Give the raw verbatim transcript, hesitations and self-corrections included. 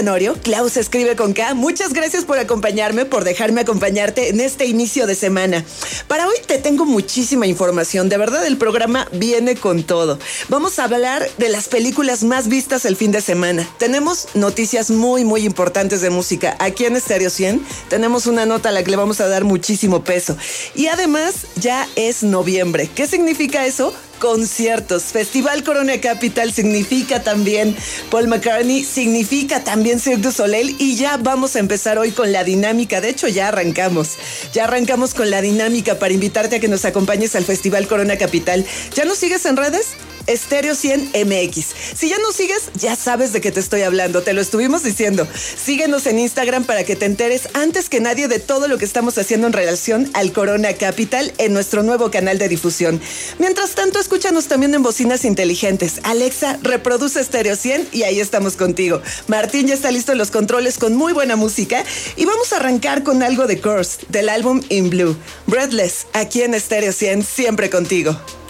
Tenorio, Klaus escribe con K. Muchas gracias por acompañarme, por dejarme acompañarte en este inicio de semana. Para hoy te tengo muchísima información. De verdad, el programa viene con todo. Vamos a hablar de las películas más vistas el fin de semana. Tenemos noticias muy, muy importantes de música. Aquí en Stereo cien tenemos una nota a la que le vamos a dar muchísimo peso. Y además, ya es noviembre. ¿Qué significa eso? Conciertos. Festival Corona Capital significa también Paul McCartney, significa también Cirque du Soleil, y ya vamos a empezar hoy con la dinámica. De hecho, ya arrancamos. Ya arrancamos con la dinámica para invitarte a que nos acompañes al Festival Corona Capital. ¿Ya nos sigues en redes? Stereo cien M X. Si ya nos sigues, ya sabes de qué te estoy hablando. Te lo estuvimos diciendo. Síguenos en Instagram para que te enteres antes que nadie de todo lo que estamos haciendo en relación al Corona Capital en nuestro nuevo canal de difusión. Mientras tanto, escúchanos también en bocinas inteligentes. Alexa, reproduce Stereo cien y ahí estamos contigo. Martín ya está listo en los controles con muy buena música y vamos a arrancar con algo de Curse del álbum In Blue. Breathless, aquí en Stereo cien, siempre contigo.